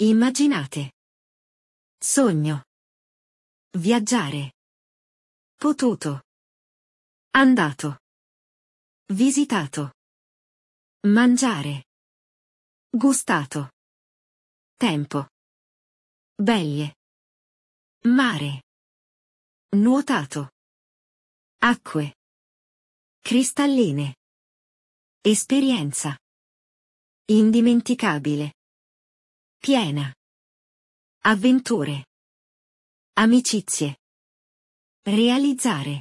Immaginate. Sogno. Viaggiare. Potuto. Andato. Visitato. Mangiare. Gustato. Tempo. Beglie. Mare. Nuotato. Acque. Cristalline. Esperienza. Indimenticabile. Piena. Avventure. Amicizie. Realizzare.